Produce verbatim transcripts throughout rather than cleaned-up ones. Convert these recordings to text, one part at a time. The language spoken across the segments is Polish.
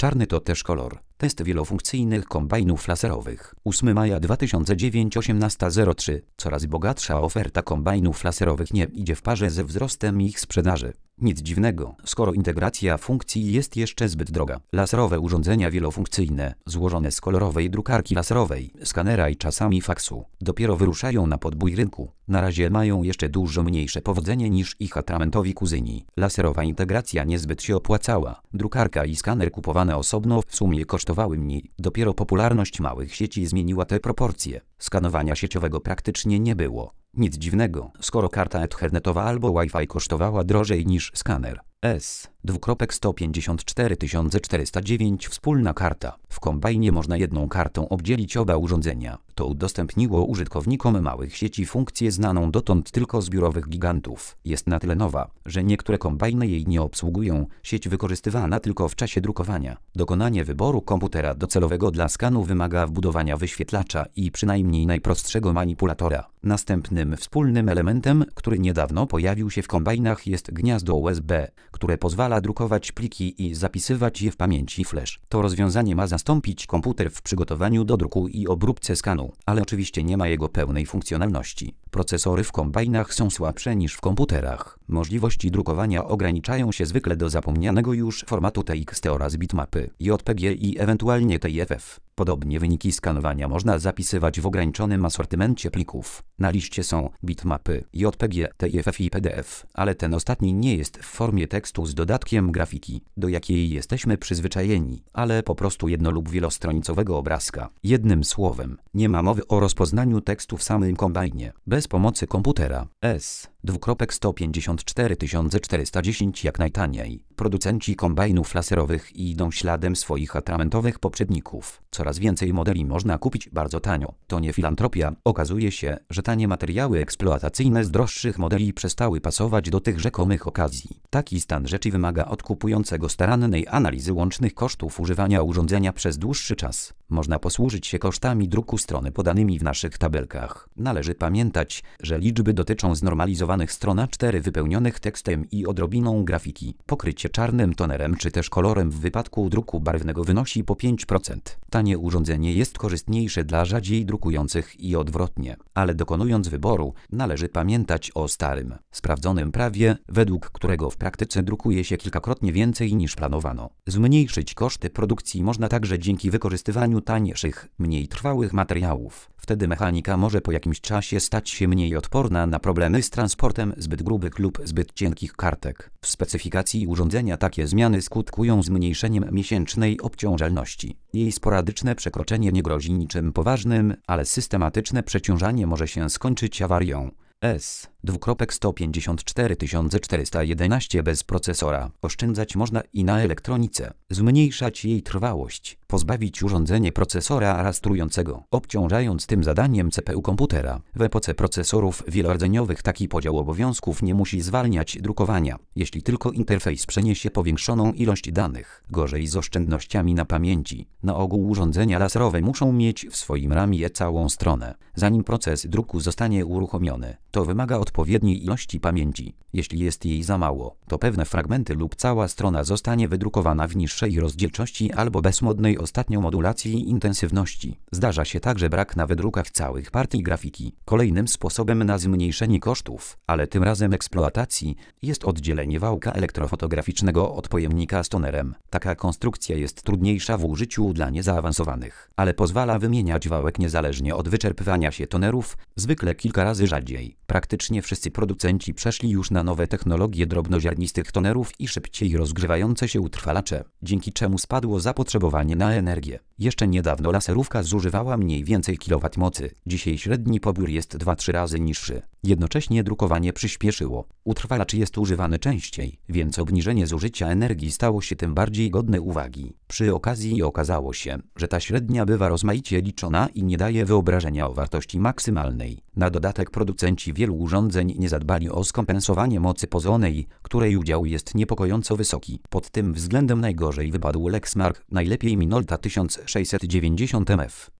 Czarny to też kolor. Test wielofunkcyjnych kombajnów laserowych. ósmego maja dwa tysiące dziewiątego, osiemnasta zero trzy. Coraz bogatsza oferta kombajnów laserowych nie idzie w parze ze wzrostem ich sprzedaży. Nic dziwnego, skoro integracja funkcji jest jeszcze zbyt droga. Laserowe urządzenia wielofunkcyjne, złożone z kolorowej drukarki laserowej, skanera i czasami faksu, dopiero wyruszają na podbój rynku. Na razie mają jeszcze dużo mniejsze powodzenie niż ich atramentowi kuzyni. Laserowa integracja niezbyt się opłacała. Drukarka i skaner kupowane osobno w sumie kosztowały mniej. Dopiero popularność małych sieci zmieniła te proporcje. Skanowania sieciowego praktycznie nie było. Nic dziwnego, skoro karta ethernetowa albo Wi-Fi kosztowała drożej niż skaner. S sto pięćdziesiąt cztery tysiące czterysta dziewięć wspólna karta. W kombajnie można jedną kartą obdzielić oba urządzenia. To udostępniło użytkownikom małych sieci funkcję znaną dotąd tylko z biurowych gigantów. Jest na tyle nowa, że niektóre kombajny jej nie obsługują. Sieć wykorzystywana tylko w czasie drukowania. Dokonanie wyboru komputera docelowego dla skanu wymaga wbudowania wyświetlacza i przynajmniej najprostszego manipulatora. Następnym wspólnym elementem, który niedawno pojawił się w kombajnach, jest gniazdo U S B, które pozwala drukować pliki i zapisywać je w pamięci flash. To rozwiązanie ma zastąpić komputer w przygotowaniu do druku i obróbce skanu, ale oczywiście nie ma jego pełnej funkcjonalności. Procesory w kombajnach są słabsze niż w komputerach. Możliwości drukowania ograniczają się zwykle do zapomnianego już formatu T X T oraz bitmapy, J P G i ewentualnie T I F F. Podobnie wyniki skanowania można zapisywać w ograniczonym asortymencie plików. Na liście są bitmapy, J P G, T I F F i P D F, ale ten ostatni nie jest w formie tekstu z dodatkiem grafiki, do jakiej jesteśmy przyzwyczajeni, ale po prostu jedno- lub wielostronicowego obrazka. Jednym słowem, nie ma mowy o rozpoznaniu tekstu w samym kombajnie, bez pomocy komputera. S sto pięćdziesiąt cztery tysiące czterysta dziesięć jak najtaniej. Producenci kombajnów laserowych idą śladem swoich atramentowych poprzedników. Coraz więcej modeli można kupić bardzo tanio. To nie filantropia. Okazuje się, że tanie materiały eksploatacyjne z droższych modeli przestały pasować do tych rzekomych okazji. Taki stan rzeczy wymaga od kupującego starannej analizy łącznych kosztów używania urządzenia przez dłuższy czas. Można posłużyć się kosztami druku strony podanymi w naszych tabelkach. Należy pamiętać, że liczby dotyczą znormalizowanych stron A cztery wypełnionych tekstem i odrobiną grafiki. Pokrycie czarnym tonerem czy też kolorem w wypadku druku barwnego wynosi po pięć procent. Tanie urządzenie jest korzystniejsze dla rzadziej drukujących i odwrotnie. Ale dokonując wyboru, należy pamiętać o starym, sprawdzonym prawie, według którego w praktyce drukuje się kilkakrotnie więcej niż planowano. Zmniejszyć koszty produkcji można także dzięki wykorzystywaniu tańszych, mniej trwałych materiałów. Wtedy mechanika może po jakimś czasie stać się mniej odporna na problemy z transportem zbyt grubych lub zbyt cienkich kartek. W specyfikacji urządzenia takie zmiany skutkują zmniejszeniem miesięcznej obciążalności. Jej sporadyczne przekroczenie nie grozi niczym poważnym, ale systematyczne przeciążanie może się skończyć awarią. S sto pięćdziesiąt cztery tysiące czterysta jedenaście bez procesora. Oszczędzać można i na elektronice. Zmniejszać jej trwałość. Pozbawić urządzenie procesora rastrującego, obciążając tym zadaniem C P U komputera. W epoce procesorów wielordzeniowych taki podział obowiązków nie musi zwalniać drukowania, jeśli tylko interfejs przeniesie powiększoną ilość danych. Gorzej z oszczędnościami na pamięci. Na ogół urządzenia laserowe muszą mieć w swoim ramie całą stronę, zanim proces druku zostanie uruchomiony. To wymaga odpowiedniej ilości pamięci. Jeśli jest jej za mało, to pewne fragmenty lub cała strona zostanie wydrukowana w niższej rozdzielczości albo bez modnej ostatnio modulacji intensywności. Zdarza się także brak na wydrukach całych partii grafiki. Kolejnym sposobem na zmniejszenie kosztów, ale tym razem eksploatacji, jest oddzielenie wałka elektrofotograficznego od pojemnika z tonerem. Taka konstrukcja jest trudniejsza w użyciu dla niezaawansowanych, ale pozwala wymieniać wałek niezależnie od wyczerpywania się tonerów, zwykle kilka razy rzadziej. Praktycznie wszyscy producenci przeszli już na nowe technologie drobnoziarnistych tonerów i szybciej rozgrzewające się utrwalacze, dzięki czemu spadło zapotrzebowanie na energię. Jeszcze niedawno laserówka zużywała mniej więcej kilowat mocy, dzisiaj średni pobór jest dwa trzy razy niższy. Jednocześnie drukowanie przyspieszyło. Utrwalacz jest używany częściej, więc obniżenie zużycia energii stało się tym bardziej godne uwagi. Przy okazji okazało się, że ta średnia bywa rozmaicie liczona i nie daje wyobrażenia o wartości maksymalnej. Na dodatek producenci wielu urządzeń nie zadbali o skompensowanie mocy pozonej, której udział jest niepokojąco wysoki. Pod tym względem najgorzej wypadł Lexmark, najlepiej Minolta tysiąc sześćset dziewięćdziesiąt M F.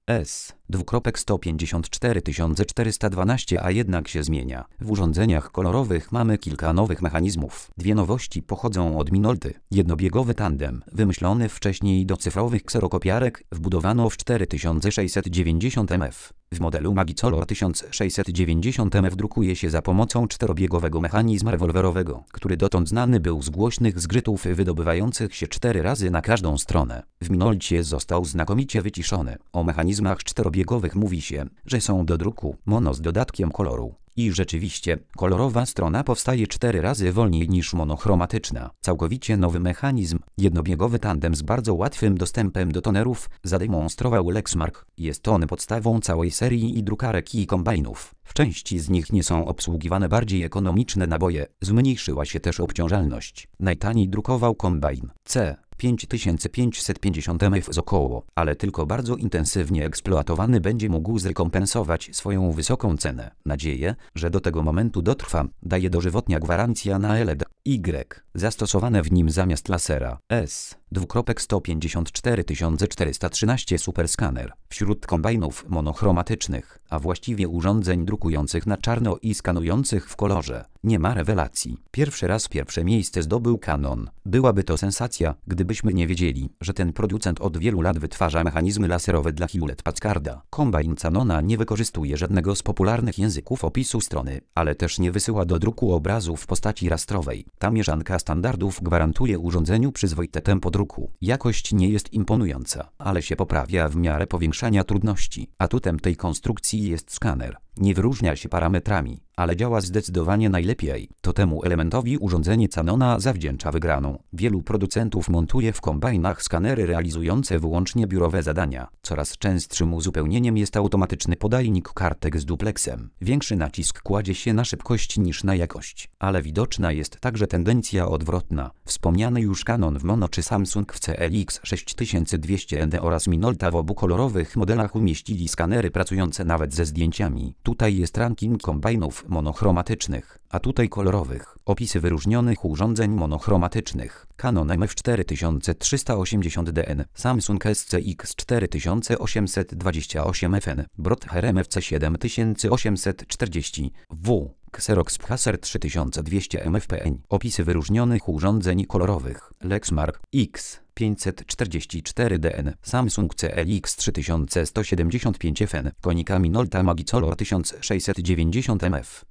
S sto pięćdziesiąt cztery tysiące czterysta dwanaście, a jednak się zmienia. W urządzeniach kolorowych mamy kilka nowych mechanizmów. Dwie nowości pochodzą od Minolty. Jednobiegowy tandem, wymyślony wcześniej do cyfrowych kserokopiarek, wbudowano w cztery tysiące sześćset dziewięćdziesiąt M F. W modelu Magicolor tysiąc sześćset dziewięćdziesiąt M F drukuje się za pomocą czterobiegowego mechanizmu rewolwerowego, który dotąd znany był z głośnych zgrzytów wydobywających się cztery razy na każdą stronę. W Minolcie został znakomicie wyciszony. O mechanizmach czterobiegowych mówi się, że są do druku mono z dodatkiem koloru. I rzeczywiście, kolorowa strona powstaje cztery razy wolniej niż monochromatyczna. Całkowicie nowy mechanizm, jednobiegowy tandem z bardzo łatwym dostępem do tonerów, zademonstrował Lexmark. Jest on podstawą całej serii i drukarek i kombajnów. W części z nich nie są obsługiwane bardziej ekonomiczne naboje, zmniejszyła się też obciążalność. Najtaniej drukował kombajn C pięć tysięcy pięćset pięćdziesiąt M F z około, ale tylko bardzo intensywnie eksploatowany będzie mógł zrekompensować swoją wysoką cenę. Nadzieję, że do tego momentu dotrwa, daje dożywotnia gwarancja na L E D. Y. Zastosowane w nim zamiast lasera S sto pięćdziesiąt cztery tysiące czterysta trzynaście superskaner. Wśród kombajnów monochromatycznych, a właściwie urządzeń drukujących na czarno i skanujących w kolorze, nie ma rewelacji. Pierwszy raz pierwsze miejsce zdobył Canon. Byłaby to sensacja, gdybyśmy nie wiedzieli, że ten producent od wielu lat wytwarza mechanizmy laserowe dla Hewlett-Packarda. Kombajn Canona nie wykorzystuje żadnego z popularnych języków opisu strony, ale też nie wysyła do druku obrazu w postaci rastrowej. Ta mieszanka standardów gwarantuje urządzeniu przyzwoite tempo druku. Jakość nie jest imponująca, ale się poprawia w miarę powiększania trudności. Atutem tej konstrukcji jest skaner. Nie wyróżnia się parametrami, ale działa zdecydowanie najlepiej. To temu elementowi urządzenie Canona zawdzięcza wygraną. Wielu producentów montuje w kombajnach skanery realizujące wyłącznie biurowe zadania. Coraz częstszym uzupełnieniem jest automatyczny podajnik kartek z duplexem. Większy nacisk kładzie się na szybkość niż na jakość. Ale widoczna jest także tendencja odwrotna. Wspomniany już Canon w mono czy Samsung w C L X sześć tysiące dwieście N D oraz Minolta w obu kolorowych modelach umieścili skanery pracujące nawet ze zdjęciami. Tutaj jest ranking kombajnów monochromatycznych, a tutaj kolorowych. Opisy wyróżnionych urządzeń monochromatycznych. Canon M F cztery tysiące trzysta osiemdziesiąt D N, Samsung S C X cztery tysiące osiemset dwadzieścia osiem F N, Broadhair M F C siedem tysięcy osiemset czterdzieści W, Xerox Phaser trzy tysiące dwieście M F P N. Opisy wyróżnionych urządzeń kolorowych. Lexmark X pięćset czterdzieści cztery D N, Samsung C L X trzy tysiące sto siedemdziesiąt pięć F N, konika Minolta Magicolor tysiąc sześćset dziewięćdziesiąt M F.